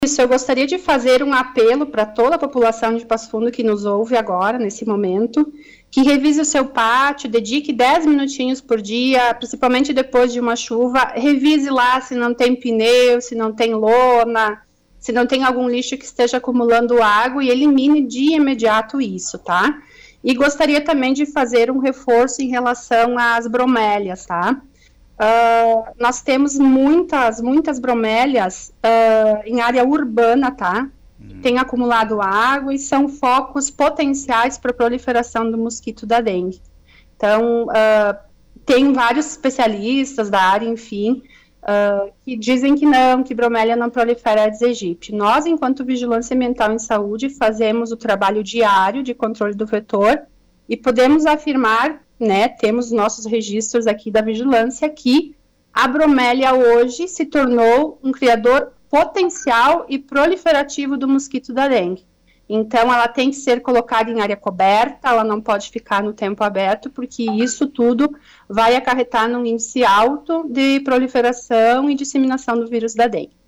Isso, eu gostaria de fazer um apelo para toda a população de Passo Fundo que nos ouve agora, nesse momento, que revise o seu pátio, dedique 10 minutinhos por dia, principalmente depois de uma chuva, revise lá se não tem pneu, se não tem lona, se não tem algum lixo que esteja acumulando água e elimine de imediato isso, tá? E gostaria também de fazer um reforço em relação às bromélias, tá? Nós temos muitas bromélias em área urbana, tá? Tem acumulado água e são focos potenciais para a proliferação do mosquito da dengue. Então, tem vários especialistas da área, enfim, que dizem que não, que bromélia não prolifera Aedes aegypti. Nós, enquanto Vigilância Ambiental em Saúde, fazemos o trabalho diário de controle do vetor e podemos afirmar, né, temos nossos registros aqui da vigilância, que a bromélia hoje se tornou um criador potencial e proliferativo do mosquito da dengue. Então, ela tem que ser colocada em área coberta, ela não pode ficar no tempo aberto, porque isso tudo vai acarretar num índice alto de proliferação e disseminação do vírus da dengue.